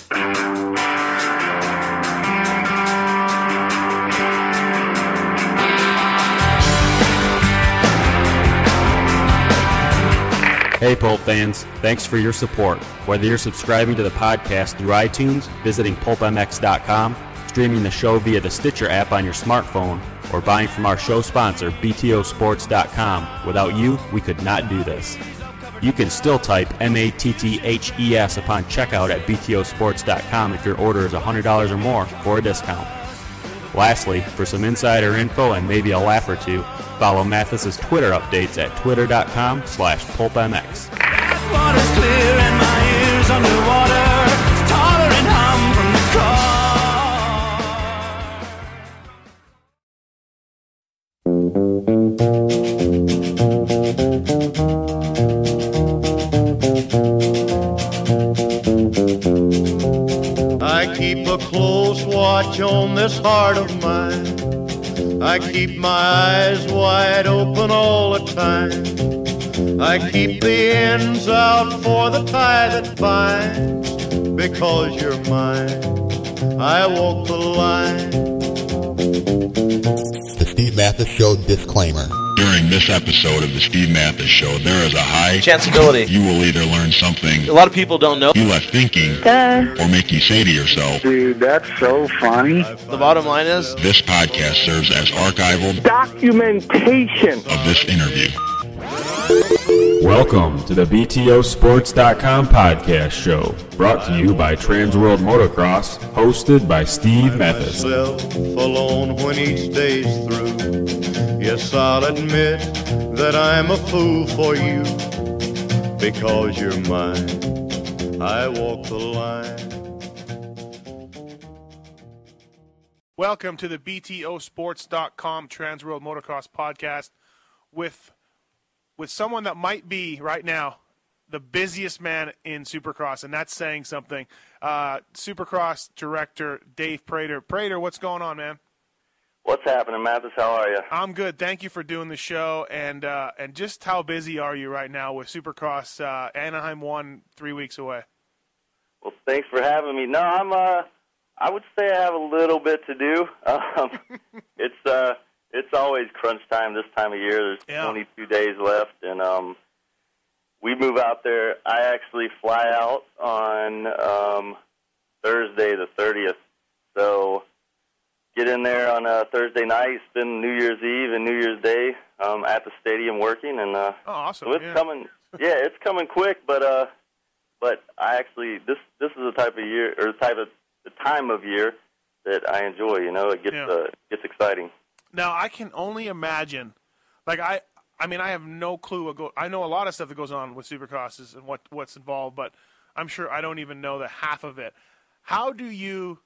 Hey Pulp fans, thanks for your support. Whether you're subscribing to the podcast through iTunes, visiting pulpmx.com, streaming the show via the Stitcher app on your smartphone, or buying from our show sponsor, btosports.com, without you, we could not do this. You can still type MATTHES upon checkout at btosports.com if your order is $100 or more for a discount. Lastly, for some insider info and maybe a laugh or two, follow Mathis's Twitter updates at twitter.com/pulpmx. Water's clear and my ears underwater, tolerant hum from the car. I keep a close watch on this heart of mine. I keep my eyes wide open all the time. I keep the ends out for the tie that binds. Because you're mine, I walk the line. The Steve Mathis Show disclaimer. During this episode of the Steve Mathis Show, there is a high chanceability you will either learn something a lot of people don't know you left thinking or make you say to yourself, dude, that's so funny. The bottom line is this podcast serves as archival documentation of this interview. Welcome to the BTOsports.com podcast show, brought to you by Transworld Motocross, hosted by Steve Mathis. Alone when each day's through. Yes, I'll admit that I'm a fool for you. Because you're mine, I walk the line. Welcome to the BTOsports.com Transworld Motocross podcast with someone that might be, right now, the busiest man in Supercross, and that's saying something. Supercross director Dave Prater. Prater, what's going on, man? What's happening, Mathis? How are you? I'm good. Thank you for doing the show, and just how busy are you right now with Supercross Anaheim 1 3 weeks away? Well, thanks for having me. No, I would say I have a little bit to do. It's always crunch time this time of year. There's 22 days left, and we move out there. I actually fly out on Thursday the 30th. So get in there on a Thursday night, spend New Year's Eve and New Year's Day at the stadium working. And awesome! So it's coming. Yeah, it's coming quick. But I actually this is the type of year or the time of year that I enjoy. You know, it gets exciting. Now, I can only imagine, like, I mean, I have no clue. I know a lot of stuff that goes on with Supercrosses and what's involved, but I'm sure I don't even know the half of it. How do you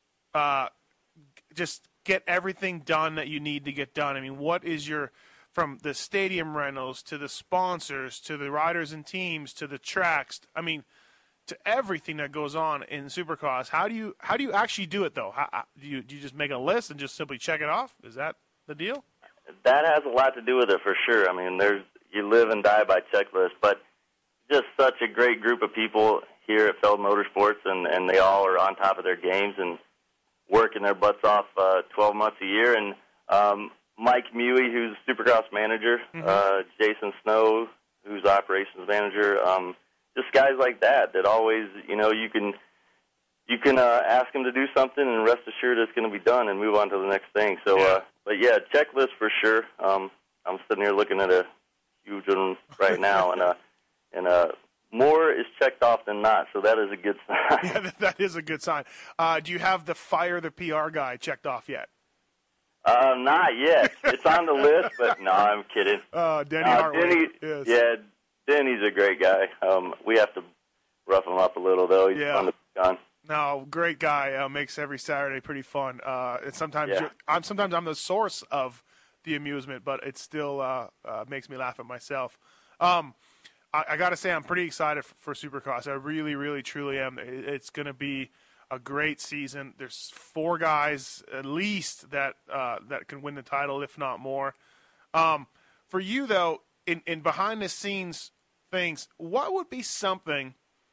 just get everything done that you need to get done? I mean, what is from the stadium rentals to the sponsors to the riders and teams to the tracks, I mean, to everything that goes on in Supercross? How do you actually do it, though? Do you just make a list and just simply check it off? Is that the deal? That has a lot to do with it, for sure. I mean, you live and die by checklists, but just such a great group of people here at Feld Motorsports, and they all are on top of their games and working their butts off 12 months a year. And Mike Mewey, who's Supercross manager, Jason Snow, who's operations manager, just guys like that always, you know, you can ask them to do something and rest assured it's going to be done and move on to the next thing. So, but yeah, checklist for sure. I'm sitting here looking at a huge one right now, and more is checked off than not, so that is a good sign. Yeah, that is a good sign. Do you have the fire the PR guy checked off yet? Not yet. It's on the list, but no, I'm kidding. Denny Hartwig. Denny, yeah, Denny's a great guy. We have to rough him up a little, though. He's fun to pick on. No, great guy. Makes every Saturday pretty fun. And sometimes I'm the source of the amusement, but it still makes me laugh at myself. I got to say, I'm pretty excited for Supercross. I really, really, truly am. It's going to be a great season. There's 4 guys at least that can win the title, if not more. For you, though, in behind-the-scenes things, what would be something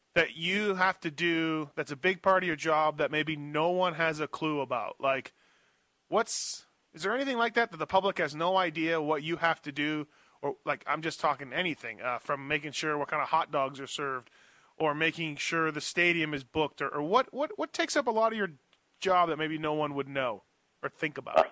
that you have to do that's a big part of your job that maybe no one has a clue about? Like, is there anything like that the public has no idea what you have to do? Or, like, I'm just talking anything, from making sure what kind of hot dogs are served or making sure the stadium is booked, or what takes up a lot of your job that maybe no one would know or think about?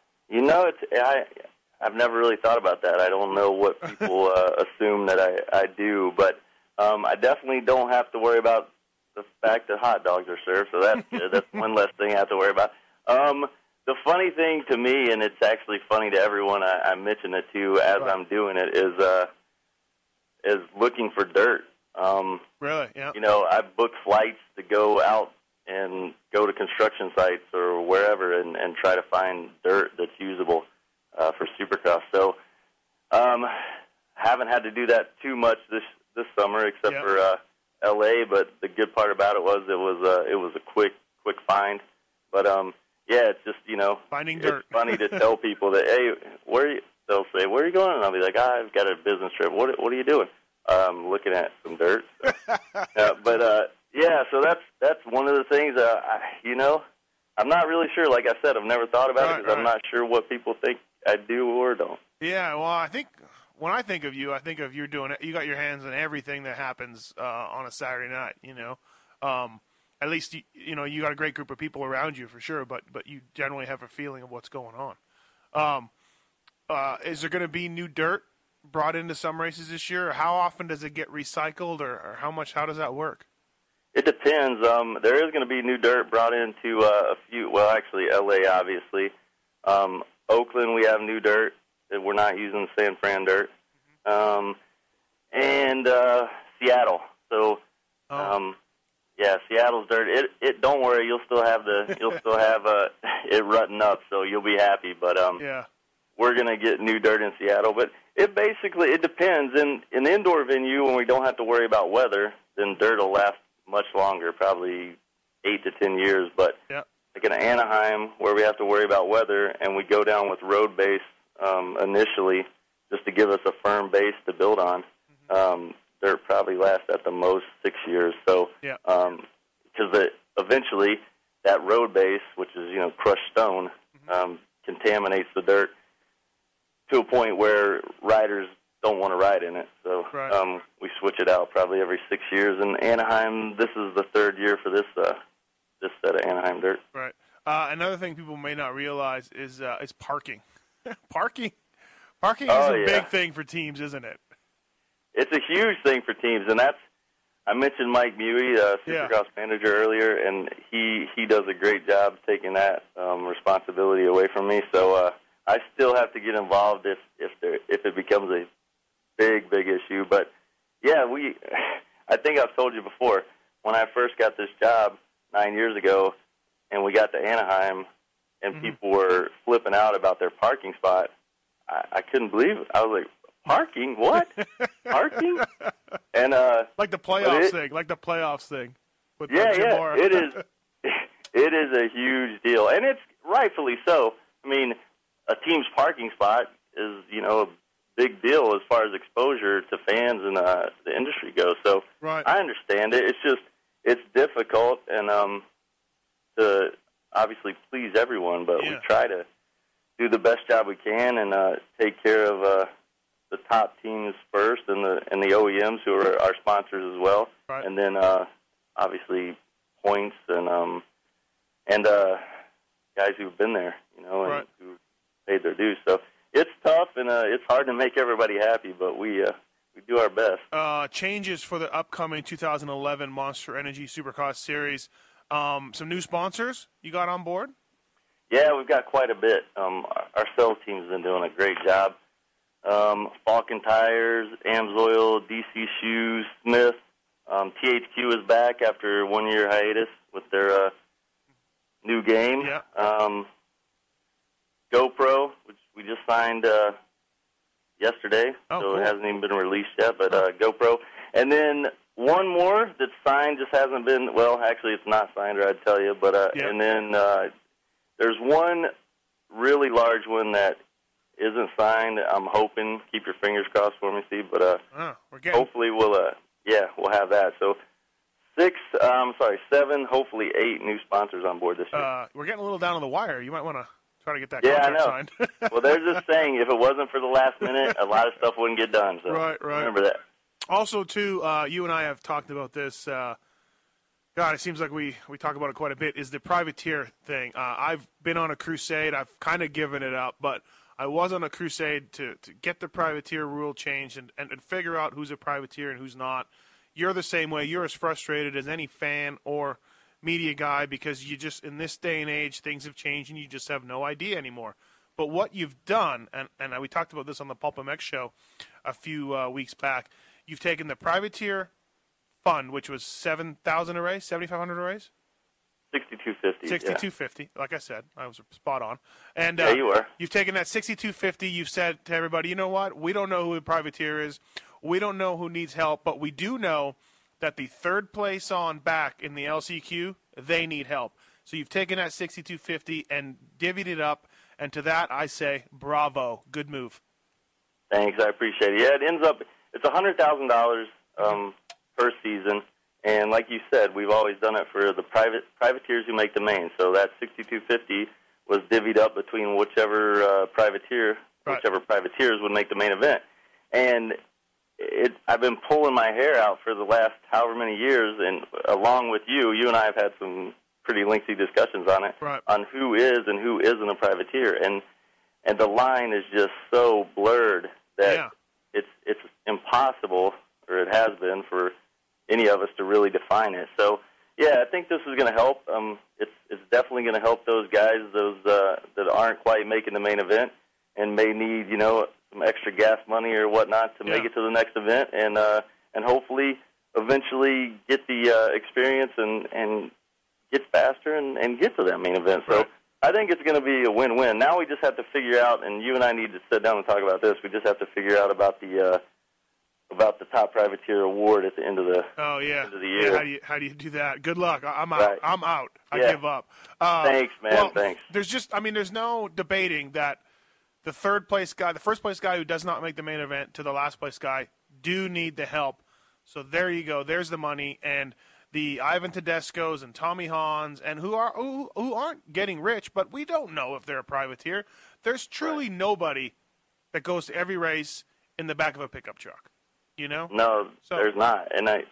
I've never really thought about that. I don't know what people assume that I do, but I definitely don't have to worry about the fact that hot dogs are served, so that's good. That's one less thing I have to worry about. The funny thing to me, and it's actually funny to everyone I mention it to as I'm doing it, is looking for dirt. Really? Yeah. I book flights to go out and go to construction sites or wherever and try to find dirt that's usable for Supercross. So haven't had to do that too much this summer except for L.A., but the good part about it was a quick find. But yeah, it's just, finding dirt. It's funny to tell people that, hey, they'll say, where are you going? And I'll be like, I've got a business trip. What are you doing? Looking at some dirt. So. So that's one of the things, I'm not really sure. Like I said, I've never thought about it because I'm not sure what people think I do or don't. Yeah, well, I think when I think of you doing it. You got your hands on everything that happens on a Saturday night, At least, you got a great group of people around you for sure, but you generally have a feeling of what's going on. Is there going to be new dirt brought into some races this year? Or how often does it get recycled, or how does that work? It depends. There is going to be new dirt brought into a few, well, actually, L.A., obviously. Oakland, we have new dirt. We're not using San Fran dirt. And Seattle. So, yeah, Seattle's dirt. It don't worry, you'll still have it rutting up, so you'll be happy. But we're gonna get new dirt in Seattle. But it depends. In an indoor venue, when we don't have to worry about weather, then dirt will last much longer, probably 8 to 10 years. But like in Anaheim, where we have to worry about weather, and we go down with road base initially, just to give us a firm base to build on. Dirt probably lasts at the most 6 years. So, because eventually that road base, which is crushed stone, contaminates the dirt to a point where riders don't want to ride in it. So we switch it out probably every 6 years. And Anaheim, this is the third year for this set of Anaheim dirt. Right. Another thing people may not realize is parking. Parking is a big thing for teams, isn't it? It's a huge thing for teams, and I mentioned Mike Mewey, Supercross manager, earlier, and he does a great job taking that responsibility away from me. So I still have to get involved if it becomes a big issue. But yeah, I think I've told you before, when I first got this job 9 years ago, and we got to Anaheim, and people were flipping out about their parking spot, I couldn't believe it. I was like, parking? What? Parking? And like the playoffs thing. With Jim Moore. It is. It is a huge deal, and it's rightfully so. I mean, a team's parking spot is a big deal as far as exposure to fans and the industry goes. So I understand it. It's just difficult, and to obviously please everyone, but we try to do the best job we can and take care of the top teams first, and the OEMs who are our sponsors as well, and then obviously points and guys who've been there, and who paid their dues. So it's tough and it's hard to make everybody happy, but we do our best. Changes for the upcoming 2011 Monster Energy Supercross Series. Some new sponsors you got on board? Yeah, we've got quite a bit. Our sales team's been doing a great job. Falcon Tires, Amsoil, DC Shoes, Smith. THQ is back after 1 year hiatus with their new game. GoPro, which we just signed yesterday, so it hasn't even been released yet, but GoPro. And then one more that's signed, just hasn't been, well, actually it's not signed, or I'd tell you, but and then there's one really large one that isn't signed. I'm hoping, keep your fingers crossed for me, Steve, but hopefully we'll have that. So 7, hopefully 8 new sponsors on board this year. We're getting a little down on the wire. You might want to try to get that contract signed. Well, they're just saying if it wasn't for the last minute, a lot of stuff wouldn't get done. So right. Remember that. Also, too, you and I have talked about this. God, it seems like we talk about it quite a bit, is the privateer thing. I've been on a crusade. I've kind of given it up, but I was on a crusade to get the privateer rule changed and figure out who's a privateer and who's not. You're the same way. You're as frustrated as any fan or media guy because you just, in this day and age, things have changed and you just have no idea anymore. But what you've done, and we talked about this on the Pulp MX show a few weeks back, you've taken the privateer fund, which was 7,000 arrays, 7,500 arrays? 6,250. 6,250. Like I said, I was spot on. And yeah, you were. You've taken that 6,250. You've said to everybody, you know what? We don't know who a privateer is. We don't know who needs help, but we do know that the third place on back in the LCQ, they need help. So you've taken that 6,250 and divvied it up, and to that I say, bravo, good move. Thanks, I appreciate it. Yeah, it ends up, it's $100,000 per season, and like you said, we've always done it for the privateers who make the main. So that 6,250 was divvied up between whichever privateers would make the main event. And I've been pulling my hair out for the last however many years, and along with you and I have had some pretty lengthy discussions on it, on who is and who isn't a privateer, and the line is just so blurred that it's impossible, or it has been, for any of us to really define it. So, yeah, I think this is going to help. It's definitely going to help those guys, those that aren't quite making the main event and may need, some extra gas money or whatnot to make it to the next event, and hopefully eventually get the experience and get faster and get to that main event. So I think it's going to be a win-win. Now we just have to figure out, and you and I need to sit down and talk about this. We just have to figure out about the top privateer award at the end of the end of the year. Yeah, how do you do that? Good luck. I'm out. Right. I'm out. I give up. Thanks, man. Well, thanks. There's no debating that the first place guy who does not make the main event to the last place guy do need the help. So there you go. There's the money, and the Ivan Tedescos and Tommy Hahns, and who aren't getting rich, but we don't know if they're a privateer. There's truly nobody that goes to every race in the back of a pickup truck. No, there's not. And I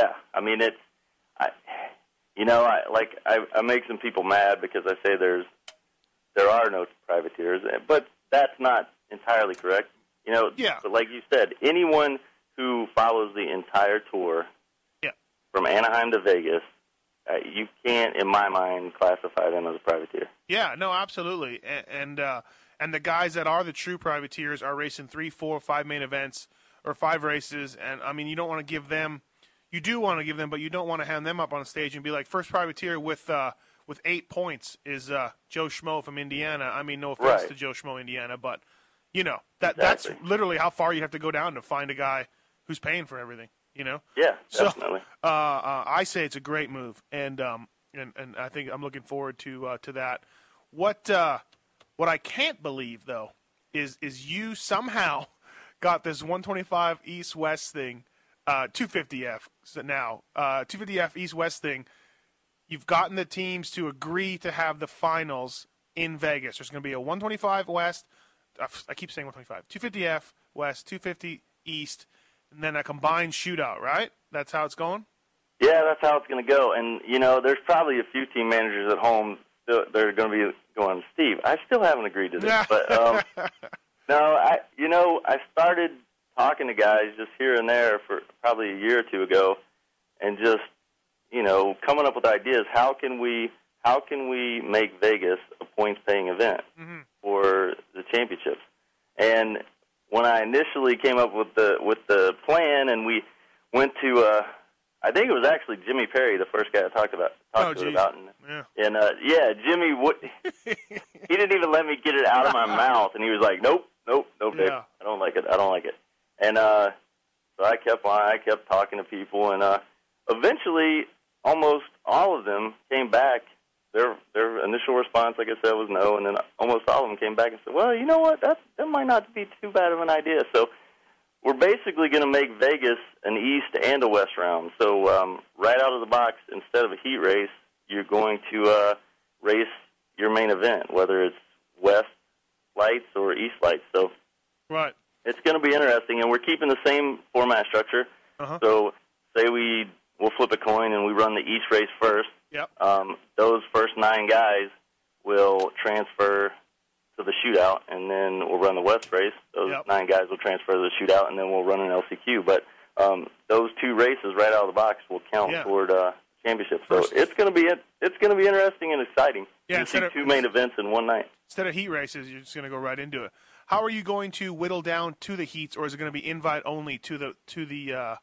make some people mad because I say there are no privateers, but that's not entirely correct. But like you said, anyone who follows the entire tour from Anaheim to Vegas, you can't, in my mind, classify them as a privateer. Yeah, no, absolutely. And the guys that are the true privateers are racing 3, 4, 5 main events or 5 races, and I mean, you don't want to give them. You do want to give them, but you don't want to hand them up on a stage and be like, first privateer with 8 points is Joe Schmo from Indiana. I mean, no offense to Joe Schmo, Indiana, but that's literally how far you have to go down to find a guy who's paying for everything. Yeah, So definitely. I say it's a great move, and I think I'm looking forward to that. What I can't believe though is you somehow got this 125 East-West thing, 250F now, 250F East-West thing. You've gotten the teams to agree to have the finals in Vegas. There's going to be a 125 West. I keep saying 125. 250F West, 250 East, and then a combined shootout, right? That's how it's going? Yeah, that's how it's going to go. And, there's probably a few team managers at home that are going to be going, Steve, I still haven't agreed to this. But, no, I started talking to guys just here and there for probably a year or two ago and just, coming up with ideas. How can we make Vegas a points-paying event for the championships? And when I initially came up with the plan, and we went to, I think it was actually Jimmy Perry, the first guy I talked to it about. And Jimmy, he didn't even let me get it out of my mouth, and he was like, nope, Dick, I don't like it. And so I kept talking to people, and eventually almost all of them came back. Their initial response, like I said, was no, and then almost all of them came back and said, well, you know what, that might not be too bad of an idea. So we're basically going to make Vegas an East and a West round. So right out of the box, instead of a heat race, you're going to race your main event, whether it's West lights or East lights. So right. It's going to be interesting, and we're keeping the same format structure. Uh-huh. So say we'll flip a coin and we run the East race first. Yep. Those first 9 guys will transfer to the shootout, and then we'll run the West race. Those 9 guys will transfer to the shootout, and then we'll run an LCQ. But those 2 races right out of the box will count toward championship. So it's going to be interesting and exciting. Yeah, you see 2 main events in one night. Instead of heat races, you're just going to go right into it. How are you going to whittle down to the heats, or is it going to be invite only to the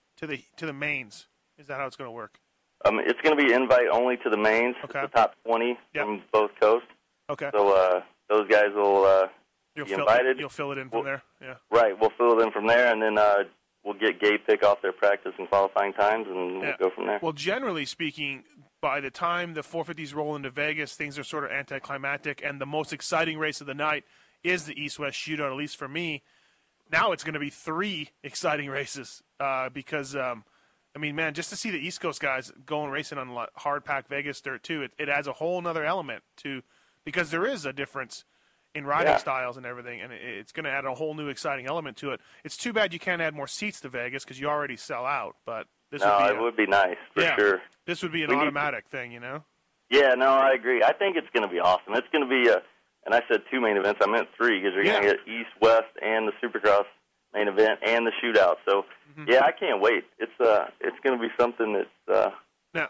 mains? Is that how it's going to work? It's going to be invite only to the mains. Okay. The top 20 from both coasts. Okay. So those guys will be invited. You'll fill it in from there. Yeah. Right. We'll fill it in from there, and then we'll get Gabe pick off their practice and qualifying times, and we'll go from there. Well, generally speaking, by the time the 450s roll into Vegas, things are sort of anticlimactic, and the most exciting race of the night is the East-West shootout, at least for me. Now it's going to be 3 exciting races because, man, just to see the East Coast guys going racing on hard-packed Vegas dirt, too, it adds a whole other element to – because there is a difference in riding styles and everything, and it's going to add a whole new exciting element to it. It's too bad you can't add more seats to Vegas because you already sell out, but this would be nice, for sure. This would be an automatic thing, you know? Yeah, no, I agree. I think it's going to be awesome. It's going to be and I said 2 main events. I meant 3 because you're going to get East, West, and the Supercross main event and the shootout. So, I can't wait. It's going to be something that's now,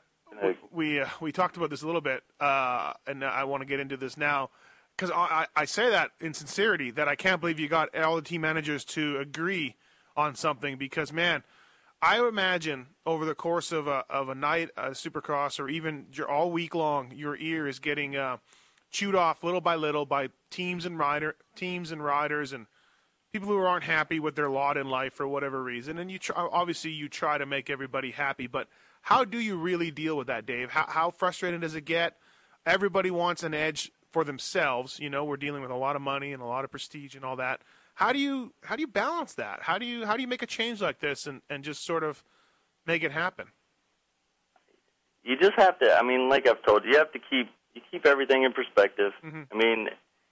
we talked about this a little bit, and I want to get into this now because I say that in sincerity that I can't believe you got all the team managers to agree on something because, man, I imagine over the course of a night, a Supercross, or even all week long, your ear is getting chewed off little by little by teams and riders and people who aren't happy with their lot in life for whatever reason. And you try to make everybody happy, but how do you really deal with that, Dave? How frustrating does it get? Everybody wants an edge for themselves. You know, we're dealing with a lot of money and a lot of prestige and all that. How do you balance that? How do you make a change like this and just sort of make it happen? You just have to. I mean, like I've told you, you have to keep everything in perspective. Mm-hmm. I mean,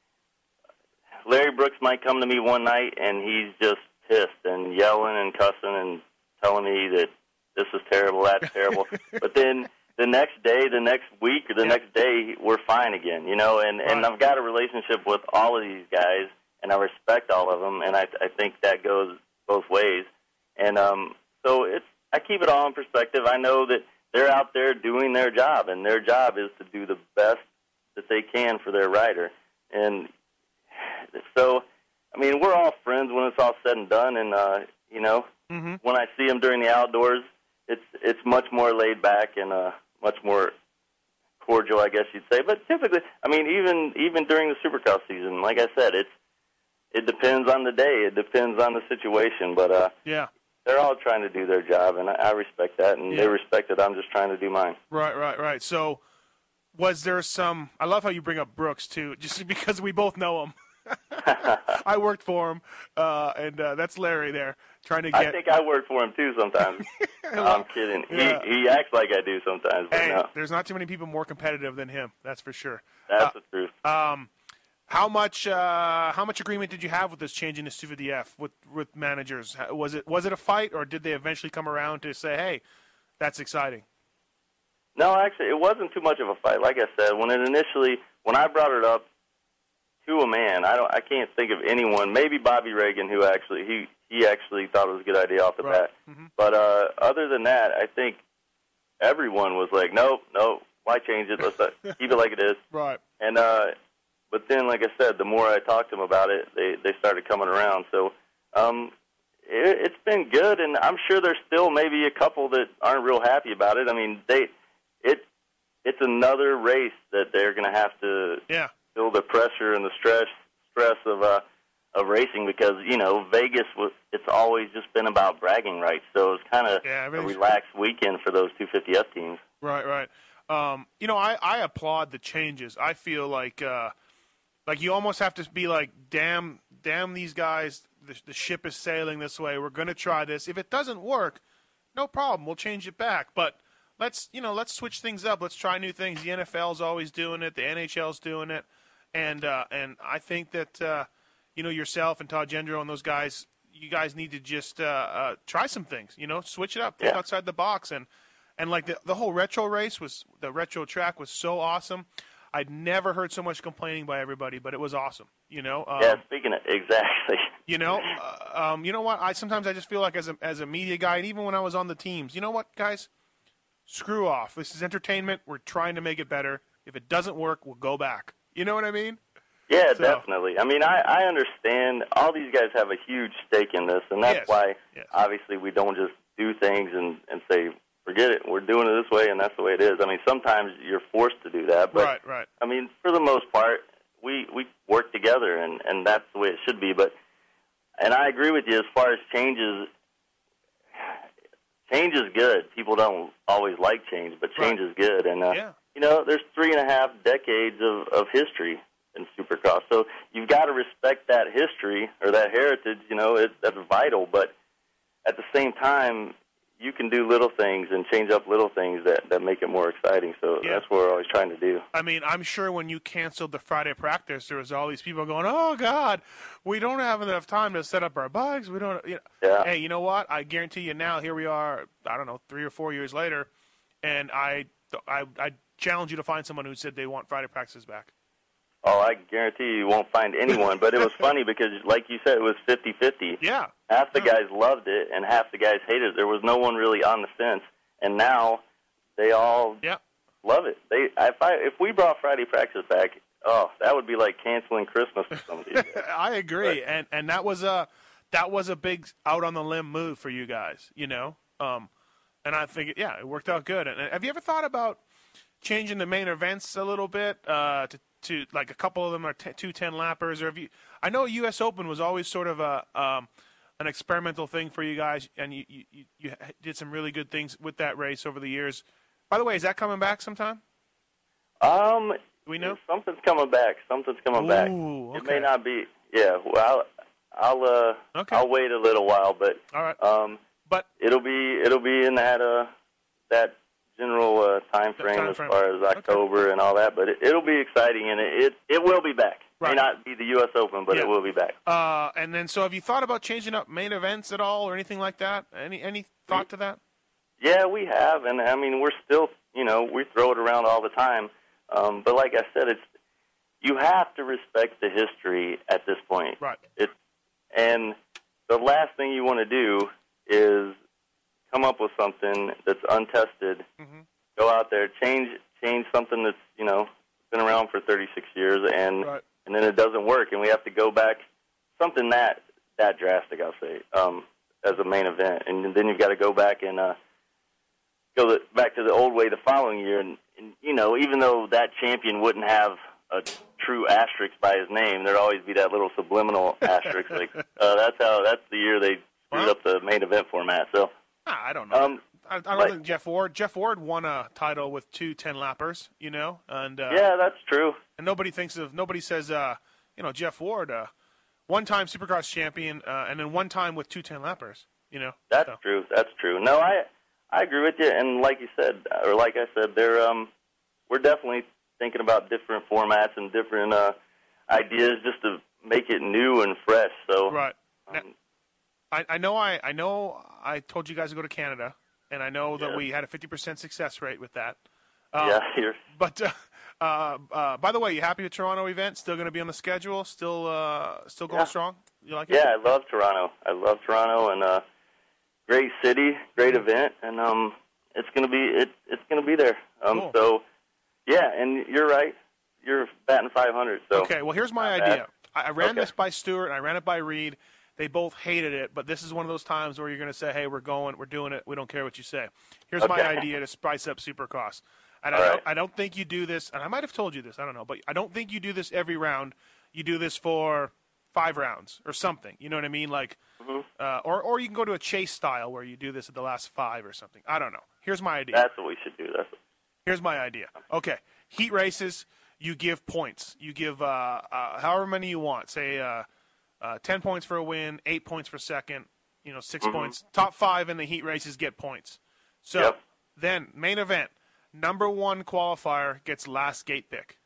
Larry Brooks might come to me one night and he's just pissed and yelling and cussing and telling me that this is terrible, that's terrible. But then the next day, the next week, or the next day, we're fine again, you know. And I've got a relationship with all of these guys, and I respect all of them, and I think that goes both ways. And so I keep it all in perspective. I know that they're out there doing their job, and their job is to do the best that they can for their rider. And so, I mean, we're all friends when it's all said and done, and, you know, when I see them during the outdoors, it's much more laid back and much more cordial, I guess you'd say. But typically, I mean, even during the Supercross season, like I said, it depends on the day. It depends on the situation. But they're all trying to do their job, and I respect that, and they respect it. I'm just trying to do mine. Right. So was there some – I love how you bring up Brooks, too, just because we both know him. I worked for him, and that's Larry there trying to get – I think I work for him, too, sometimes. I'm kidding. He acts like I do sometimes, but no. There's not too many people more competitive than him, that's for sure. That's the truth. How much agreement did you have with this change in the 250F with managers? Was it a fight, or did they eventually come around to say, hey, that's exciting? No, actually, it wasn't too much of a fight. Like I said, when I brought it up to a man, I can't think of anyone, maybe Bobby Reagan, who actually, he actually thought it was a good idea off the bat. Mm-hmm. But other than that, I think everyone was like, nope, why change it? Let's keep it like it is. Right. And but then, like I said, the more I talked to them about it, they started coming around. So it's been good, and I'm sure there's still maybe a couple that aren't real happy about it. I mean, it's another race that they're going to have to feel the pressure and the stress of racing because, you know, Vegas, it's always just been about bragging rights. So it's kind of a relaxed weekend for those 250F teams. Right. You know, I applaud the changes. I feel like you almost have to be like, damn these guys the ship is sailing this way. We're going to try this. If it doesn't work, no problem. We'll change it back. But let's switch things up. Let's try new things. The NFL's always doing it. The NHL's doing it. And I think that, yourself and Todd Gendro and those guys, you guys need to just try some things, switch it up, think outside the box. And like the whole retro race the retro track was so awesome. I'd never heard so much complaining by everybody, but it was awesome, speaking of, exactly. You know what? Sometimes I just feel like as a media guy, and even when I was on the teams, you know what, guys? Screw off. This is entertainment. We're trying to make it better. If it doesn't work, we'll go back. You know what I mean? Yeah, definitely. I mean, I understand all these guys have a huge stake in this, and that's why obviously we don't just do things and say, forget it, we're doing it this way, and that's the way it is. I mean, sometimes you're forced to do that. But, right. I mean, for the most part, we work together, and that's the way it should be. And I agree with you as far as change is good. People don't always like change, but change is good. And, there's 3.5 decades of history in Supercross. So you've got to respect that history or that heritage, that's vital. But at the same time, you can do little things and change up little things that make it more exciting. So that's what we're always trying to do. I mean, I'm sure when you canceled the Friday practice, there was all these people going, oh, God, we don't have enough time to set up our bikes. We don't, Hey, you know what? I guarantee you now, here we are, 3 or 4 years later, and I challenge you to find someone who said they want Friday practices back. Oh, I guarantee you won't find anyone. But it was funny because, like you said, it was 50-50. Yeah. Half the guys loved it, and half the guys hated it. There was no one really on the fence. And now they all love it. If we brought Friday practice back, that would be like canceling Christmas for some of these guys. I agree, but, and that was a big out on the limb move for you guys, And I think it worked out good. And have you ever thought about changing the main events a little bit to like a couple of them are 2 10-lappers, or I know U.S. Open was always sort of an experimental thing for you guys, and you did some really good things with that race over the years. By the way, is that coming back sometime? We know something's coming back. Okay. It may not be. Yeah, well, I'll wait a little while, but all right. But it'll be in that general time frame as far as October and all that, but it'll be exciting, and it will be back. Right. May not be the U.S. Open, but it will be back. And then, so have you thought about changing up main events at all or anything like that? Any thought to that? Yeah, we have, and I mean, we're still, we throw it around all the time. But like I said, you have to respect the history at this point. Right. And the last thing you want to do is come up with something that's untested, go out there, change something that's, been around for 36 years, and then it doesn't work, and we have to go back, something that drastic, I'll say, as a main event. And then you've got to go back and go back to the old way the following year. And even though that champion wouldn't have a true asterisk by his name, there'd always be that little subliminal asterisk. Like, that's the year they screwed up the main event format. So I don't know. I don't think Jeff Ward won a title with 2 10-lappers, and yeah, that's true. And nobody says, Jeff Ward, one-time Supercross champion, and then one time with 2 10-lappers, That's true. That's true. No, I agree with you. And like you said, or like I said, we're definitely thinking about different formats and different ideas just to make it new and fresh. So right. I know I told you guys to go to Canada, and I know that we had a 50% success rate with that. But by the way, you happy with Toronto event? Still going to be on the schedule? Still going strong? You like it? Yeah, I love Toronto. And great city, great event, and it's going to be there. Cool. So yeah, and you're right. You're batting 500. So okay. Well, here's my idea. I ran this by Stewart, and I ran it by Reed. They both hated it, but this is one of those times where you're going to say, hey, we're doing it. We don't care what you say. Here's my idea to spice up Supercross. And I don't think you do this, and I might have told you this, I don't know, but I don't think you do this every round. You do this for 5 rounds or something. You know what I mean? Like, or you can go to a chase style where you do this at the last 5 or something. I don't know. Here's my idea. That's what we should do. Here's my idea. Okay, heat races, you give points. You give however many you want. Say 10 points for a win, 8 points for second, 6 Mhm. points. Top 5 in the heat races get points. So Yep. then, main event, number 1 qualifier gets last gate pick.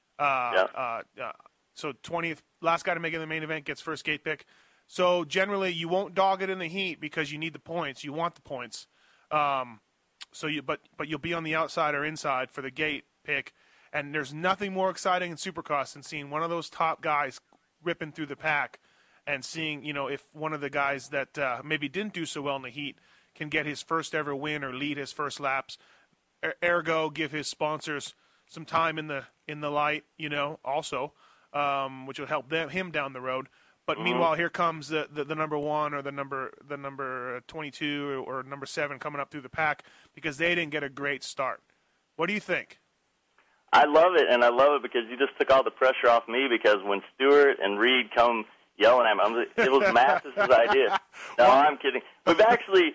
So 20th, last guy to make it in the main event gets first gate pick. So generally, you won't dog it in the heat because you need the points. You want the points. But you'll be on the outside or inside for the gate pick. And there's nothing more exciting in Supercross than seeing one of those top guys ripping through the pack and seeing, if one of the guys that maybe didn't do so well in the heat can get his first ever win or lead his first laps. Ergo, give his sponsors some time in the light, also, which will help him down the road. But meanwhile, here comes the number 1 or the number 22 or number 7 coming up through the pack because they didn't get a great start. What do you think? I love it, and I love it because you just took all the pressure off me because when Stewart and Reed come yelling at me, it was Mathis' idea. No, I'm kidding. We've actually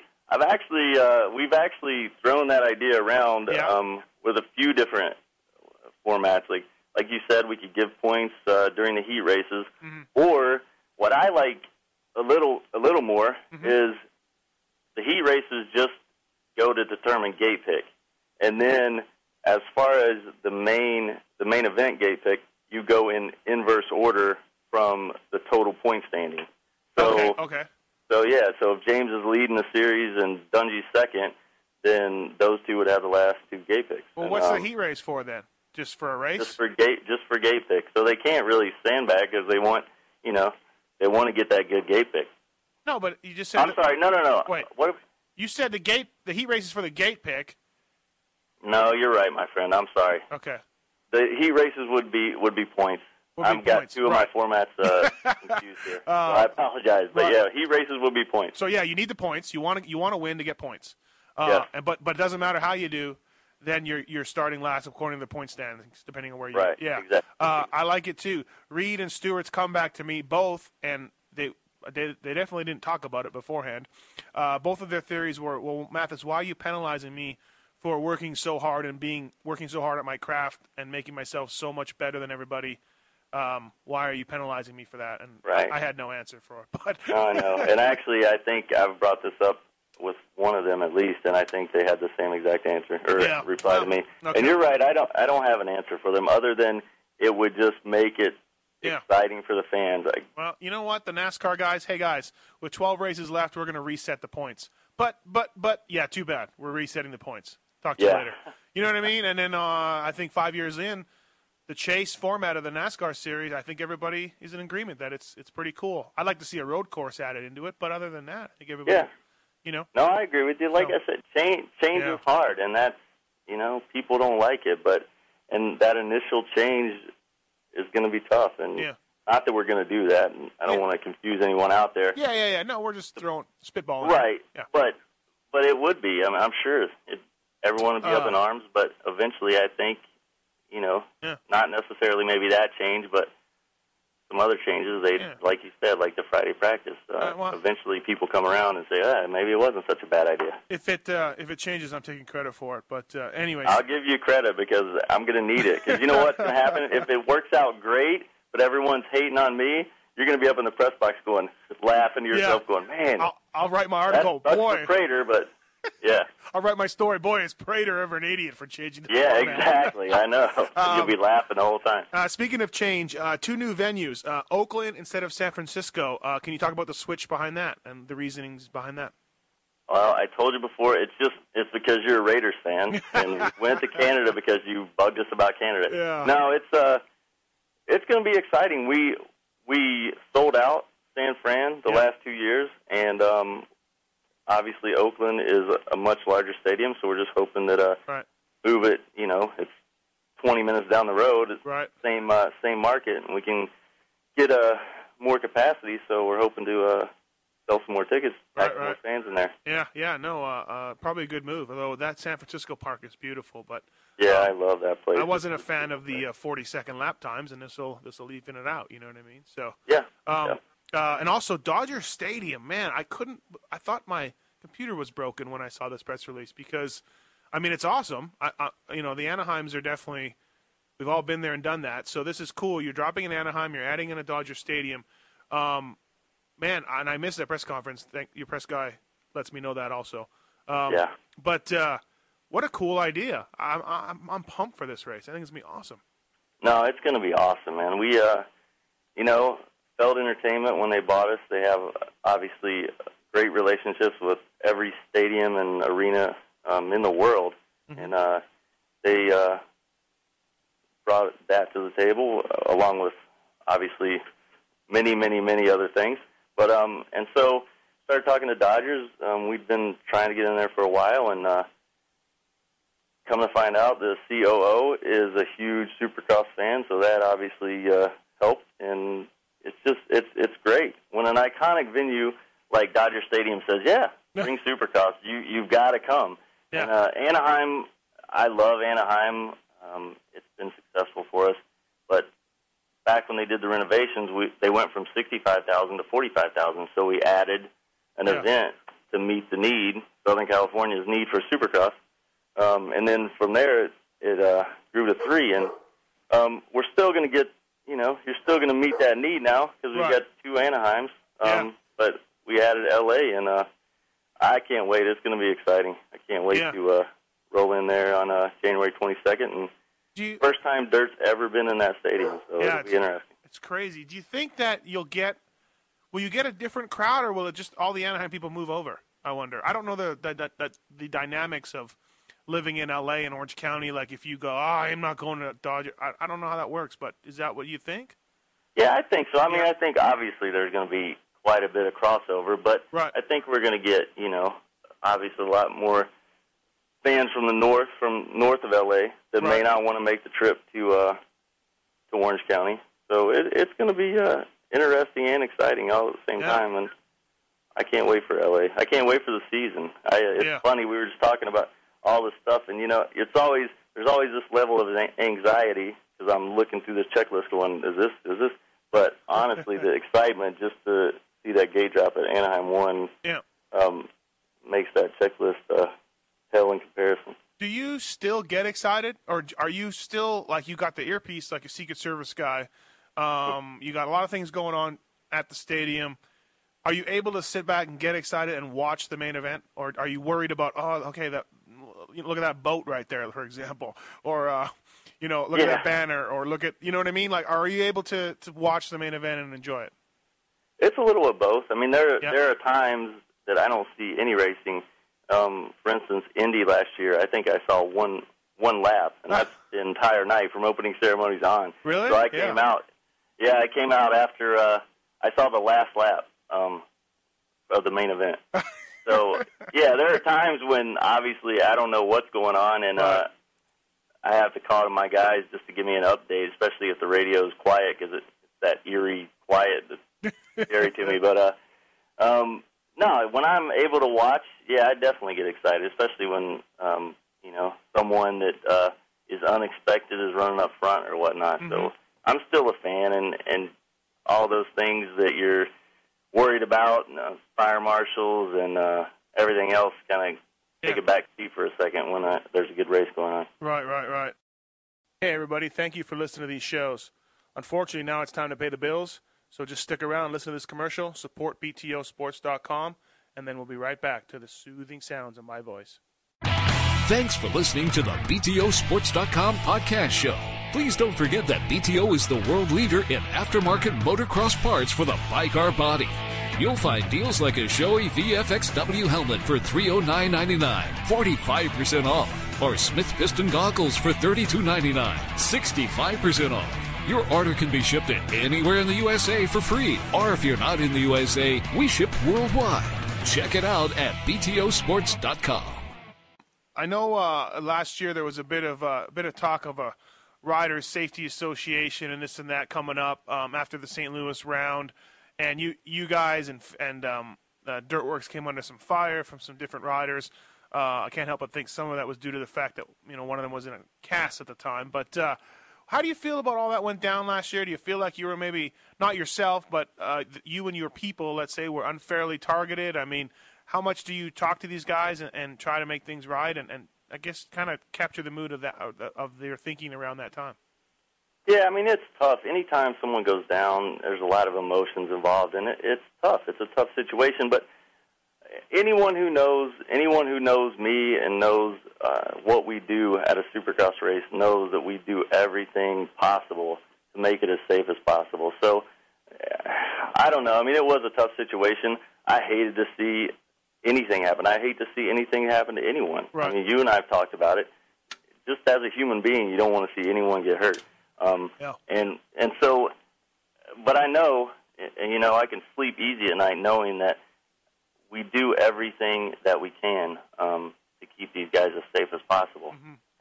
thrown that idea around with a few different formats. Like you said, we could give points during the heat races, or what I like a little more is the heat races just go to determine gate pick, and then as far as the main event gate pick, you go in inverse order from the total point standing. So, okay. So if James is leading the series and Dungey's second, then those two would have the last 2 gate picks. Well, what's the heat race for then? Just for a race? Just for gate pick. So they can't really sandbag because they want, they want to get that good gate pick. No, but you just said. I'm sorry. No. Wait. What? You said the heat race is for the gate pick. No, you're right, my friend. I'm sorry. Okay. The heat races would be points. I've got 2 of my formats confused here. So I apologize, but heat races would be points. So you need the points. You want to win to get points. Yes. But it doesn't matter how you do. Then you're starting last according to the point standings, depending on where you. Right. Yeah. Exactly. I like it too. Reed and Stewart's come back to me both, and they definitely didn't talk about it beforehand. Both of their theories were, well, Mathis, why are you penalizing me for working so hard and working so hard at my craft and making myself so much better than everybody? Why are you penalizing me for that? And I had no answer for it. But no, I know. And actually, I think I've brought this up with one of them at least, and I think they had the same exact answer or reply to me. Okay. And you're right. I don't have an answer for them other than it would just make it exciting for the fans. Well, you know what? The NASCAR guys, hey guys, with 12 races left, we're going to reset the points. But yeah, too bad. We're resetting the points. Talk to you later. You know what I mean? And then I think 5 years in, the chase format of the NASCAR series, I think everybody is in agreement that it's pretty cool. I'd like to see a road course added into it, but other than that, I think everybody, No, I agree with you. Like I said, change is hard, and that's, people don't like it, and that initial change is going to be tough, and not that we're going to do that, and I don't want to confuse anyone out there. Yeah. No, we're just throwing spitballing. Right, but it would be. I mean, I'm sure everyone would be up in arms, but eventually I think, not necessarily maybe that change, but some other changes, like you said, like the Friday practice, eventually people come around and say, maybe it wasn't such a bad idea. If it changes, I'm taking credit for it. But anyways. I'll give you credit because I'm going to need it. Because you know what's going to happen? If it works out great, but everyone's hating on me, you're going to be up in the press box laughing to yourself going, man. I'll write my article. That's boy. for Prater, but yeah. I'll write my story. Boy, is Prater ever an idiot for changing the format. Exactly. I know. You'll be laughing the whole time. Speaking of change, 2 new venues, Oakland instead of San Francisco. Can you talk about the switch behind that and the reasonings behind that? Well, I told you before, it's because you're a Raiders fan, and we went to Canada because you bugged us about Canada. Yeah. No, it's going to be exciting. We sold out San Fran the last 2 years, and obviously Oakland is a much larger stadium, so we're just hoping that move it. It's 20 minutes down the road. It's same market, and we can get more capacity. So we're hoping to sell some more tickets, pack some more fans in there. Yeah, no, probably a good move. Although that San Francisco park is beautiful, but I love that place. I wasn't a fan of the 40-second lap times, and this will even it out. You know what I mean? So and also Dodger Stadium, man, I thought my computer was broken when I saw this press release because, I mean, it's awesome. The Anaheims are definitely, we've all been there and done that. So this is cool. You're dropping in Anaheim, you're adding in a Dodger Stadium. Man, and I missed that press conference. Your press guy lets me know that also. Yeah. But what a cool idea! I'm pumped for this race. I think it's gonna be awesome. No, it's going to be awesome, man. We, Feld Entertainment, when they bought us, they have obviously great relationships with every stadium and arena in the world, and they brought that to the table along with obviously many, many, many other things. But and so started talking to Dodgers. We'd been trying to get in there for a while, and come to find out, the COO is a huge Supercross fan, so that obviously helped. And it's great when an iconic venue like Dodger Stadium says, "Yeah, bring Supercross. You've got to come." Yeah. And Anaheim, I love Anaheim. It's been successful for us, but back when they did the renovations, they went from 65,000 to 45,000. So we added an event to meet the need, Southern California's need for Supercross. And then from there, it grew to 3. And we're still going to get, you're still going to meet that need now because we've got 2 Anaheims. But we added L.A., and I can't wait. It's going to be exciting. I can't wait to roll in there on January 22nd. And first time Dirt's ever been in that stadium, so it'll be interesting. It's crazy. Do you think that will you get a different crowd, or will it just all the Anaheim people move over? I wonder. I don't know the dynamics of living in L.A. and Orange County. Like if you go, I'm not going to Dodger. I don't know how that works, but is that what you think? Yeah, I think so. I mean, I think obviously there's going to be quite a bit of crossover, but I think we're going to get, obviously a lot more fans from north of LA that may not want to make the trip to Orange County. So it's going to be interesting and exciting all at the same time, and I can't wait for LA. I can't wait for the season. It's funny, we were just talking about all this stuff, and there's always this level of anxiety because I'm looking through this checklist going, is this? But honestly, the excitement just to see that gate drop at Anaheim 1 makes that checklist pale in comparison. Do you still get excited, or are you still, like, you got the earpiece like a Secret Service guy, you got a lot of things going on at the stadium. Are you able to sit back and get excited and watch the main event, or are you worried about, look at that boat right there, for example, or look at that banner, or look at, you know what I mean? Like, are you able to watch the main event and enjoy it? It's a little of both. I mean, there are times that I don't see any racing. For instance, Indy last year, I think I saw one lap, and that's the entire night from opening ceremonies on. Really? So I came out. Yeah, I came out after I saw the last lap of the main event. So, there are times when obviously I don't know what's going on, and I have to call to my guys just to give me an update, especially if the radio is quiet, because it's that eerie quiet that's scary to me. But no, when I'm able to watch, I definitely get excited, especially when someone that is unexpected is running up front or whatnot. Mm-hmm. So I'm still a fan, and all those things that you're worried about, fire marshals and everything else, kind of take a back seat for a second when there's a good race going on. Right. Hey, everybody, thank you for listening to these shows. Unfortunately, now it's time to pay the bills, so just stick around and listen to this commercial, support BTOsports.com, and then we'll be right back to the soothing sounds of my voice. Thanks for listening to the BTOsports.com podcast show. Please don't forget that BTO is the world leader in aftermarket motocross parts for the biker body. You'll find deals like a Shoei VFXW helmet for $309.99, 45% off, or Smith Piston goggles for $32.99, 65% off. Your order can be shipped to anywhere in the USA for free, or if you're not in the USA, we ship worldwide. Check it out at BTOsports.com. I know last year there was a bit of talk of a Riders Safety Association and this and that coming up after the St. Louis round, and you guys and Dirtworks came under some fire from some different riders. I can't help but think some of that was due to the fact that one of them was in a cast at the time. But how do you feel about all that went down last year? Do you feel like you were maybe not yourself, but you and your people, let's say, were unfairly targeted? I mean, how much do you talk to these guys and try to make things right and I guess kind of capture the mood of that of their thinking around that time? Yeah, I mean, it's tough. Anytime someone goes down, there's a lot of emotions involved, and it's tough. It's a tough situation, but anyone who knows me and knows what we do at a Supercross race knows that we do everything possible to make it as safe as possible. So, I don't know. I mean, it was a tough situation. I hated to see anything happen. I hate to see anything happen to anyone. Right. I mean, you and I have talked about it. Just as a human being, you don't want to see anyone get hurt. And so, but I know, and I can sleep easy at night knowing that we do everything that we can to keep these guys as safe as possible.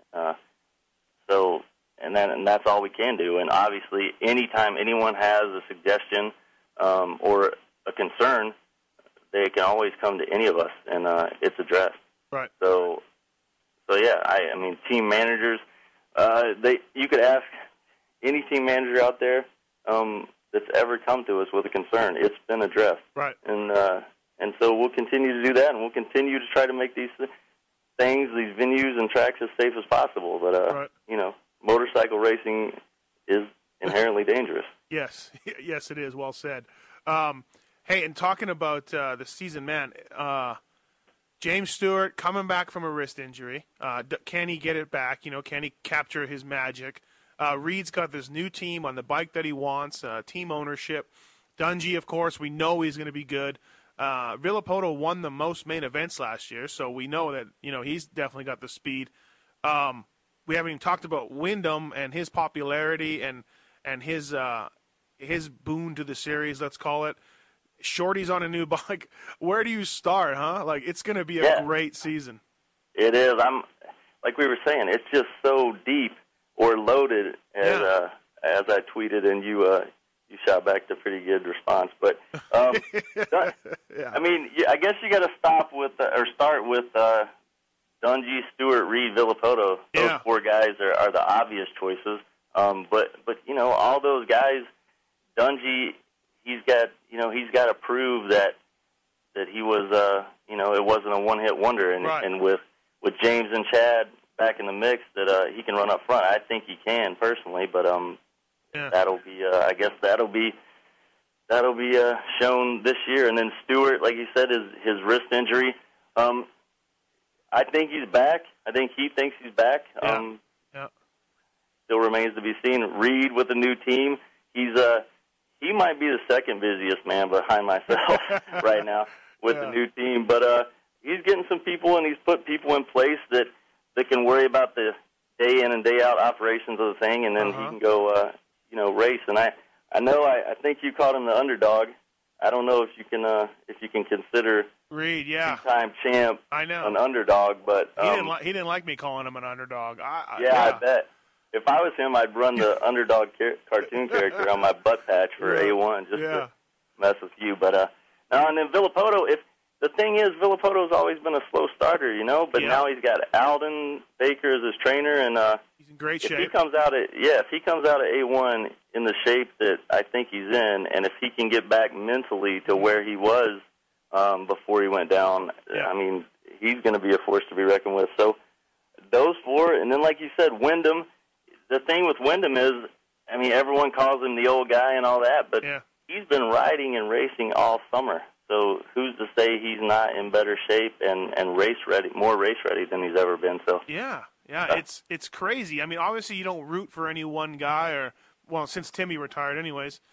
And that's all we can do. And obviously, anytime anyone has a suggestion or a concern, they can always come to any of us, and it's addressed. Right. So yeah, I mean, team managers, you could ask any team manager out there that's ever come to us with a concern. It's been addressed. Right. And so we'll continue to do that, and we'll continue to try to make these things, these venues and tracks as safe as possible. But, motorcycle racing is inherently dangerous. Yes. Yes, it is. Well said. Hey, and talking about the season, man, James Stewart coming back from a wrist injury. Can he get it back? Can he capture his magic? Reed's got this new team on the bike that he wants, team ownership. Dungey, of course, we know he's going to be good. Villopoto won the most main events last year, so we know that he's definitely got the speed. We haven't even talked about Wyndham and his popularity and his boon to the series, let's call it. Shorty's on a new bike. Where do you start, huh? Like, it's going to be a great season. It is. Like we were saying, it's just so deep or loaded, as I tweeted, and you shot back the pretty good response. But I mean, I guess you got to start with Dungey, Stewart, Reed, Villopoto. Those four guys are the obvious choices. But all those guys, Dungey, he's got to prove that he was it wasn't a one-hit wonder, and with James and Chad back in the mix, that he can run up front. I think he can personally, but that'll be I guess that'll be shown this year. And then Stewart, like you said, his wrist injury. I think he's back. I think he thinks he's back. Still remains to be seen. Reed with the new team, he might be the second busiest man behind myself right now with the new team. But he's getting some people, and he's put people in place that can worry about the day in and day out operations of the thing, and then he can go, race. And I think you called him the underdog. I don't know if you can consider Reed, two-time champ, an underdog, but he didn't like me calling him an underdog. I bet. If I was him, I'd run the underdog cartoon character on my butt patch for A1 just to mess with you. But now and then Villopoto. If the thing is, Villopoto's always been a slow starter, but now he's got Alden Baker as his trainer, and he's in great shape. If he comes out at A1 in the shape that I think he's in, and if he can get back mentally to where he was before he went down, I mean, he's going to be a force to be reckoned with. So those four, and then like you said, Wyndham. The thing with Wyndham is, I mean, everyone calls him the old guy and all that, but he's been riding and racing all summer. So who's to say he's not in better shape and more race ready than he's ever been? So it's crazy. I mean, obviously you don't root for any one guy, since Timmy retired, anyways.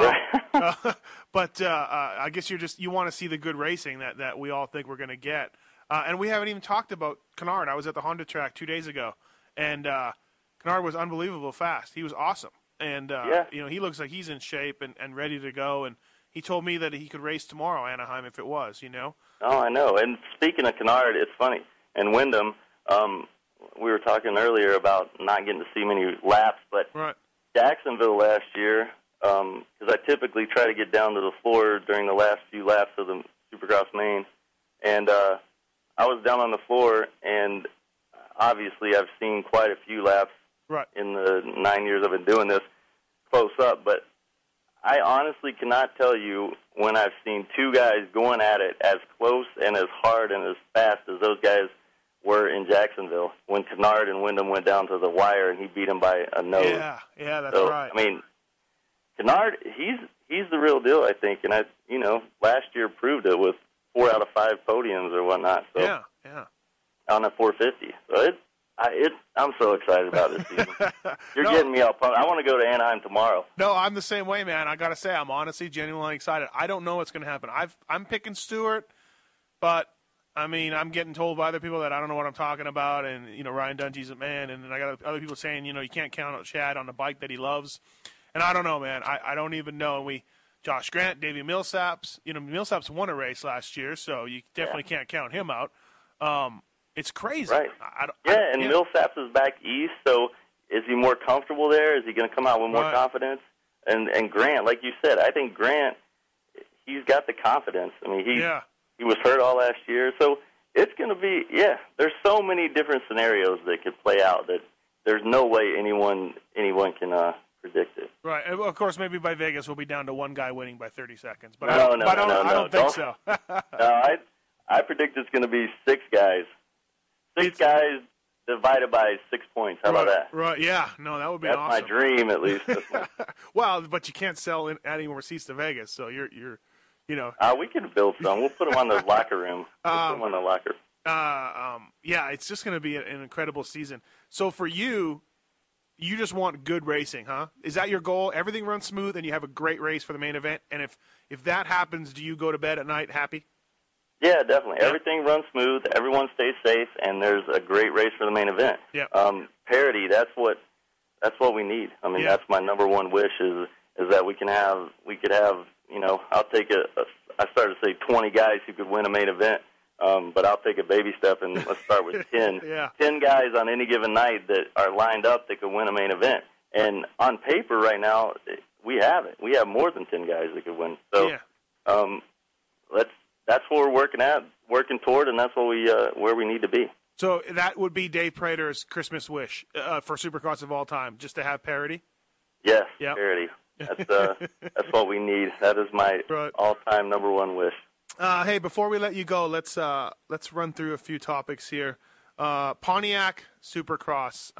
But I guess you want to see the good racing that we all think we're going to get. And we haven't even talked about Kennard. I was at the Honda track 2 days ago, and Kennard was unbelievable fast. He was awesome. And, he looks like he's in shape and ready to go. And he told me that he could race tomorrow, Anaheim, if it was, Oh, I know. And speaking of Kennard, it's funny. And Wyndham, we were talking earlier about not getting to see many laps. But Jacksonville last year, because I typically try to get down to the floor during the last few laps of the Supercross main. And I was down on the floor, and obviously I've seen quite a few laps in the 9 years I've been doing this close up, but I honestly cannot tell you when I've seen two guys going at it as close and as hard and as fast as those guys were in Jacksonville when Kennard and Wyndham went down to the wire and he beat him by a nose. Yeah, that's so, right. I mean, Kennard, he's the real deal, I think, and last year proved it with 4 out of 5 podiums or whatnot. So yeah. On a 450. So I'm so excited about this season. You're getting me all pumped. I want to go to Anaheim tomorrow. No, I'm the same way, man. I got to say, I'm honestly genuinely excited. I don't know what's going to happen. I'm picking Stewart, but I mean, I'm getting told by other people that I don't know what I'm talking about, and Ryan Dungey's a man, and then I got other people saying you can't count out Chad on the bike that he loves, and I don't know, man. I don't even know. Josh Grant, Davey Millsaps. Millsaps won a race last year, so you definitely can't count him out. It's crazy. Right. Millsaps is back east, so is he more comfortable there? Is he going to come out with more confidence? And Grant, like you said, I think Grant, he's got the confidence. I mean, he was hurt all last year, so it's going to be, there's so many different scenarios that could play out that there's no way anyone can predict it. Right. And of course, maybe by Vegas we'll be down to one guy winning by 30 seconds. But I don't think so. No, I predict it's going to be 6 guys. 6 guys divided by 6 points. How about that? Right, yeah. No, that would be awesome. That's my dream, at least. Well, but you can't sell any more seats to Vegas, so you're. We can build some. We'll put them on the locker room. It's just going to be an incredible season. So for you just want good racing, huh? Is that your goal? Everything runs smooth, and you have a great race for the main event. And if that happens, do you go to bed at night happy? Yeah, definitely. Yeah. Everything runs smooth. Everyone stays safe, and there's a great race for the main event. Yeah. Parity. That's what we need. I mean, that's my number one wish is that we could have. I'll take I started to say 20 guys who could win a main event, but I'll take a baby step and let's start with 10. 10 guys on any given night that are lined up that could win a main event. And on paper right now, we have it. We have more than 10 guys that could win. So that's what we're working toward, and that's what where we need to be. So that would be Dave Prater's Christmas wish for Supercross of all time, just to have parity? Yes, parity. That's what we need. That is my all-time number one wish. Hey, before we let you go, let's run through a few topics here. Pontiac Supercross,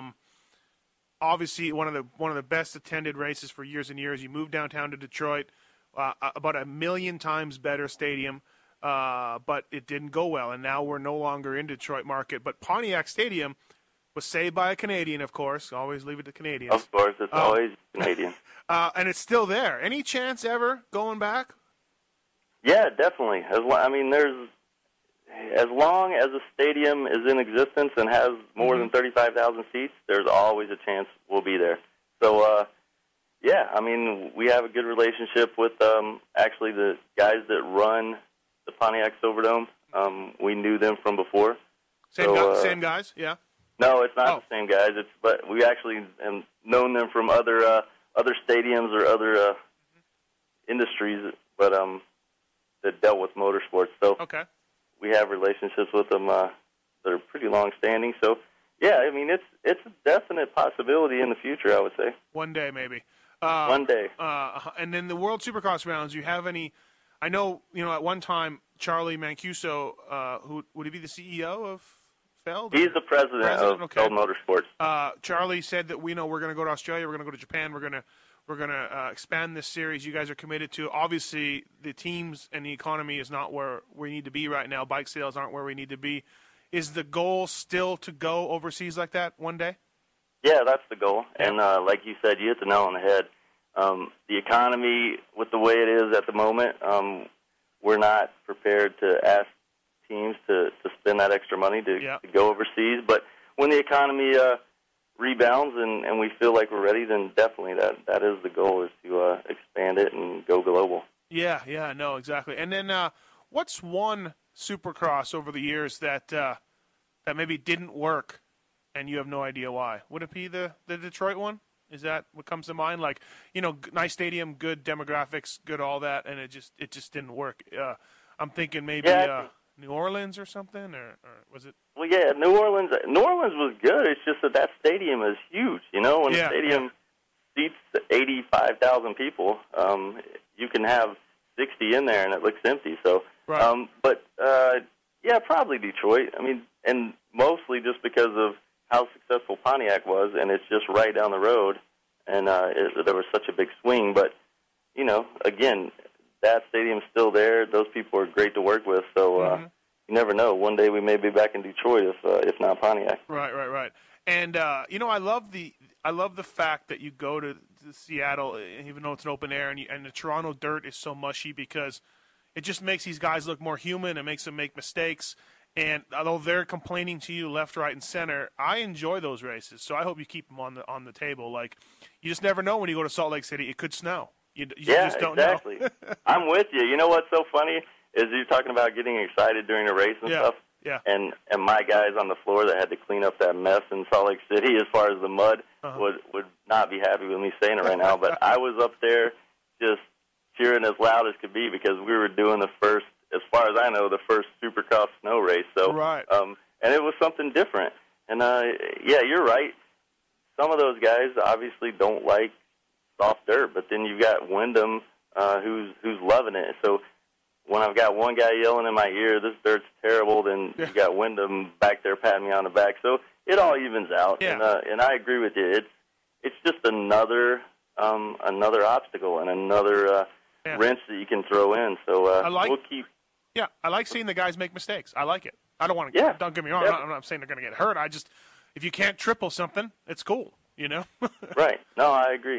obviously one of the best attended races for years and years. You moved downtown to Detroit, about 1 million times better stadium, but it didn't go well, and now we're no longer in Detroit market. But Pontiac Stadium was saved by a Canadian, of course. Always leave it to Canadians. Of course, it's always Canadian. And it's still there. Any chance ever going back? Yeah, definitely. There's as long as a stadium is in existence and has more than 35,000 seats, there's always a chance we'll be there. So, we have a good relationship with actually the guys that run the Pontiac Silverdome. We knew them from before. Same guys, yeah. No, it's not the same guys. But we actually have known them from other stadiums or other industries, but that dealt with motorsports. So we have relationships with them that are pretty long-standing. So, it's a definite possibility in the future, I would say. One day, maybe. One day. And then the World Supercross rounds, you have any – I know, at one time, Charlie Mancuso, who would he be the CEO of Feld? He's the president of Feld Motorsports. Charlie said that we're going to go to Australia, we're going to go to Japan, we're going to expand this series. You guys are committed to. Obviously, the teams and the economy is not where we need to be right now. Bike sales aren't where we need to be. Is the goal still to go overseas like that one day? Yeah, that's the goal. And like you said, you hit the nail on the head. The economy, with the way it is at the moment, we're not prepared to ask teams to spend that extra money to go overseas. But when the economy rebounds and we feel like we're ready, then definitely that is the goal, is to expand it and go global. Yeah, no, exactly. And then what's one Supercross over the years that maybe didn't work and you have no idea why? Would it be the Detroit one? Is that what comes to mind? Like, nice stadium, good demographics, good all that, and it just didn't work. I'm thinking maybe New Orleans or something, or was it? Well, yeah, New Orleans was good. It's just that stadium is huge. When the stadium seats 85,000 people, you can have 60 in there and it looks empty. So, probably Detroit. and mostly just because of how successful Pontiac was, and it's just right down the road, and there was such a big swing. But, you know, again, that stadium's still there. Those people are great to work with, so you never know. One day we may be back in Detroit if not Pontiac. Right. And you know, I love the fact that you go to Seattle, even though it's an open air, and the Toronto dirt is so mushy because it just makes these guys look more human. It makes them make mistakes. And although they're complaining to you left, right, and center, I enjoy those races. So I hope you keep them on the table. Like, you just never know when you go to Salt Lake City. It could snow. You just don't exactly. know. I'm with you. You know what's so funny is you're talking about getting excited during a race and stuff. Yeah. And my guys on the floor that had to clean up that mess in Salt Lake City as far as the mud would not be happy with me saying it right now. But I was up there just cheering as loud as could be because we were doing the first, as far as I know, the first Supercross snow race. So, and it was something different. And, yeah, you're right. Some of those guys obviously don't like soft dirt, but then you've got Wyndham who's loving it. So when I've got one guy yelling in my ear, this dirt's terrible, then you've got Wyndham back there patting me on the back. So it all evens out. Yeah. And I agree with you. It's just another obstacle and another wrench that you can throw in. So we'll keep. Yeah, I like seeing the guys make mistakes. I like it. I don't want to. Don't get me wrong. I'm not saying they're going to get hurt. If you can't triple something, it's cool. You know. Right. No, I agree.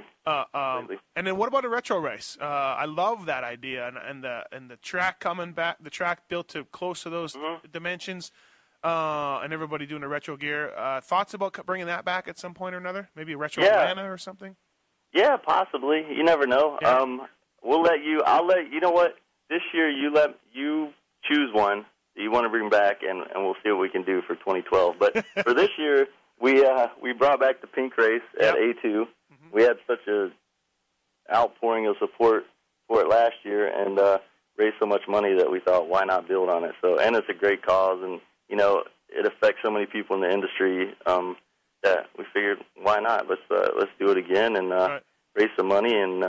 And then what about a retro race? I love that idea, and the track coming back. The track built to close to those dimensions, and everybody doing a retro gear. Thoughts about bringing that back at some point or another? Maybe a retro Atlanta or something. Yeah, possibly. You never know. Yeah. We'll let you. I'll let you know what. This year, you choose one that you want to bring back, and we'll see what we can do for 2012. But for this year, we brought back the pink race at A2. We had such a outpouring of support for it last year, and raised so much money that we thought, why not build on it? So, and it's a great cause, and you know, it affects so many people in the industry that we figured, why not? Let's do it again and raise some money and.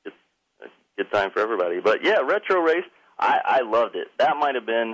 Good time for everybody. But yeah, retro race, I loved it. That might have been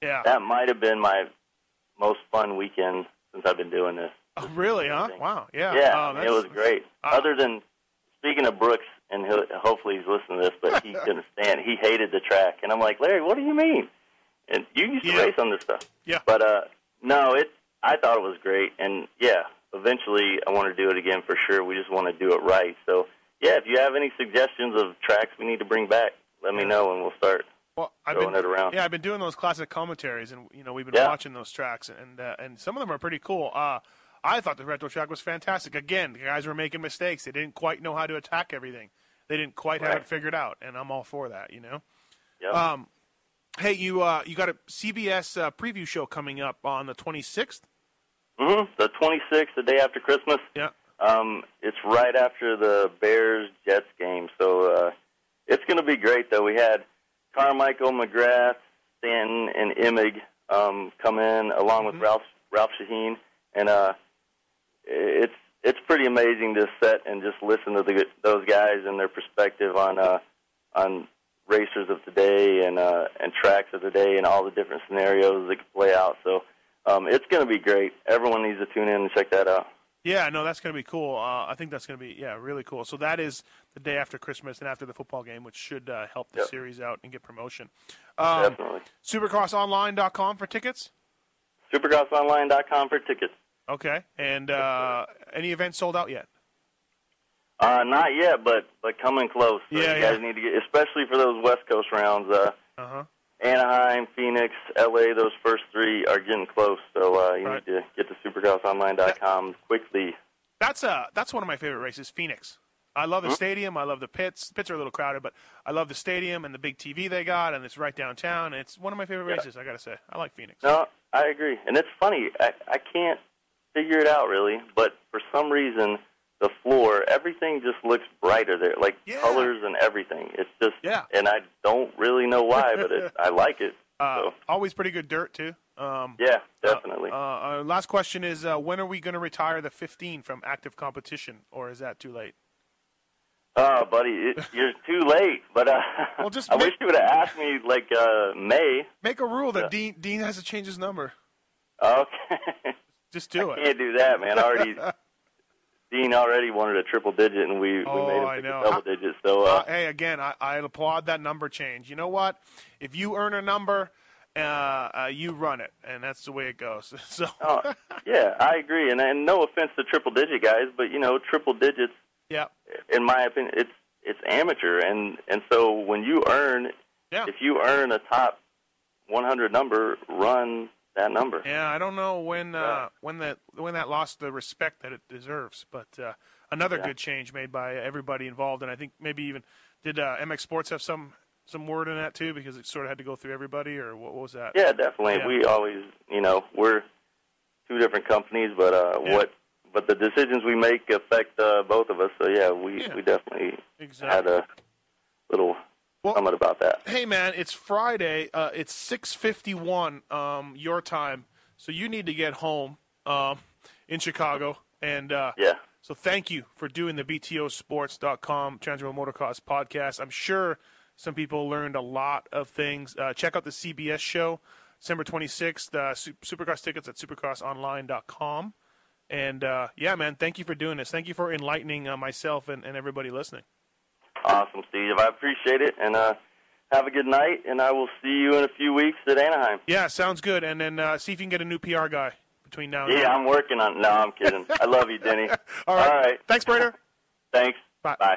my most fun weekend since I've been doing this. Oh, really? Huh? Wow. Yeah. Yeah, it was great. Other than speaking of Brooks, and hopefully he's listening to this, but he couldn't stand it. He hated the track, and I'm like, Larry, what do you mean? And you used to race on this stuff. Yeah. But no, I thought it was great, and yeah, eventually I want to do it again for sure. We just want to do it right. So. Yeah, if you have any suggestions of tracks we need to bring back, let me know, and we'll start throwing it around. Yeah, I've been doing those classic commentaries, and you know we've been watching those tracks, and some of them are pretty cool. I thought the retro track was fantastic. Again, the guys were making mistakes; they didn't quite know how to attack everything. They didn't quite have it figured out, and I'm all for that. You know. Yeah. Hey, you got a CBS preview show coming up on the 26th. The 26th, the day after Christmas. Yeah. It's right after the Bears-Jets game, so it's going to be great, though. We had Carmichael, McGrath, Stanton, and Emig come in, along with Ralph Shaheen, and it's pretty amazing to sit and just listen to those guys and their perspective on racers of today and tracks of today and all the different scenarios that could play out. So it's going to be great. Everyone needs to tune in and check that out. Yeah, no, that's going to be cool. I think that's going to be, really cool. So that is the day after Christmas and after the football game, which should help the series out and get promotion. Definitely. SupercrossOnline.com for tickets? SupercrossOnline.com for tickets. Okay. And any events sold out yet? Not yet, but coming close. So you guys need to get, especially for those West Coast rounds. Anaheim, Phoenix, LA, those first three are getting close, so you need to get to SupercrossOnline.com quickly. That's one of my favorite races, Phoenix. I love the stadium. I love the pits. The pits are a little crowded, but I love the stadium and the big TV they got, and it's right downtown. It's one of my favorite races, I got to say. I like Phoenix. No, I agree. And it's funny. I can't figure it out, really, but for some reason, the floor, everything just looks brighter there, like colors and everything. It's just, and I don't really know why, but I like it. So. Always pretty good dirt, too. Yeah, definitely. Last question is, when are we going to retire the 15 from active competition, or is that too late? Oh, buddy, you're too late. But well, just I wish you would have asked me, like, May. Make a rule that Dean has to change his number. Okay. Just do it. I can't do that, man. Dean already wanted a triple digit, and we made him pick a double digit. So, hey, again, I applaud that number change. You know what? If you earn a number, you run it, and that's the way it goes. So. Yeah, I agree. And no offense to triple digit guys, but triple digits. Yeah. In my opinion, it's amateur, and so when you earn, if you earn a top 100 number, run that number. Yeah, I don't know when that lost the respect that it deserves, but another good change made by everybody involved, and I think maybe even did MX Sports have some word in that too, because it sort of had to go through everybody, or what was that? Yeah, definitely. Yeah. We always, we're two different companies, but the decisions we make affect both of us. So we definitely had a little. Comment about that. Hey, man, it's Friday. It's 6:51 your time, so you need to get home in Chicago. And so thank you for doing the BTOsports.com Transworld Motocross podcast. I'm sure some people learned a lot of things. Check out the CBS show, December 26th, Supercross tickets at supercrossonline.com. And, man, thank you for doing this. Thank you for enlightening myself and everybody listening. Awesome, Steve. I appreciate it, and have a good night, and I will see you in a few weeks at Anaheim. Yeah, sounds good, and then see if you can get a new PR guy between now and then. Yeah, I'm working on it. No, I'm kidding. I love you, Denny. All right. Thanks, Brader. Thanks. Bye. Bye.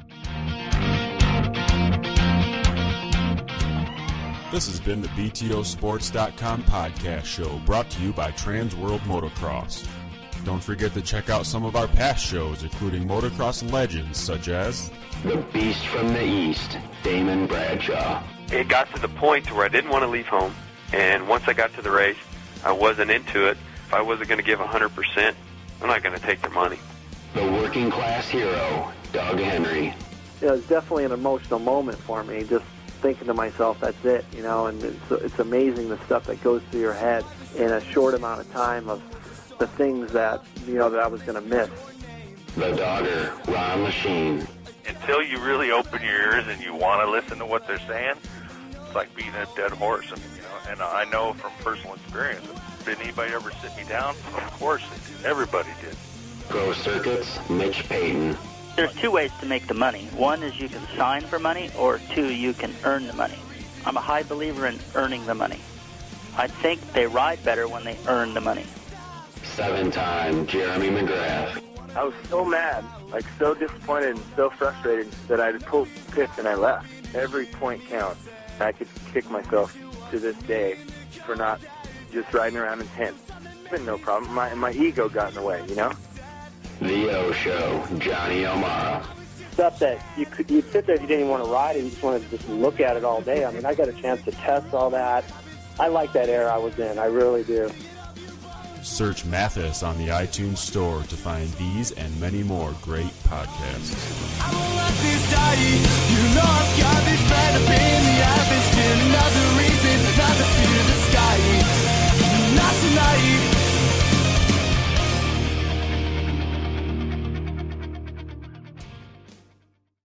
This has been the BTOsports.com podcast show, brought to you by Transworld Motocross. Don't forget to check out some of our past shows, including motocross legends such as The Beast from the East, Damon Bradshaw. It got to the point where I didn't want to leave home, and once I got to the race, I wasn't into it. If I wasn't going to give 100%, I'm not going to take their money. The Working Class Hero, Doug Henry. It was definitely an emotional moment for me, just thinking to myself, that's it, and it's amazing the stuff that goes through your head in a short amount of time of the things that, that I was going to miss. The Dogger, Ron Lachine. Until you really open your ears and you want to listen to what they're saying, it's like beating a dead horse. And I know from personal experience, did anybody ever sit me down? Of course they did. Everybody did. Pro Circuits, Mitch Payton. There's two ways to make the money. One is you can sign for money, or two, you can earn the money. I'm a high believer in earning the money. I think they ride better when they earn the money. 7-time Jeremy McGrath. I was so mad, so disappointed and so frustrated that I pulled pits and I left. Every point counts. I could kick myself to this day for not just riding around in 10th. It's been no problem. My ego got in the way, The O Show, Johnny O'Mara. Stuff that you'd sit there if you didn't even want to ride it, you just wanted to just look at it all day. I mean, I got a chance to test all that. I like that era I was in. I really do. Search Mathis on the iTunes Store to find these and many more great podcasts.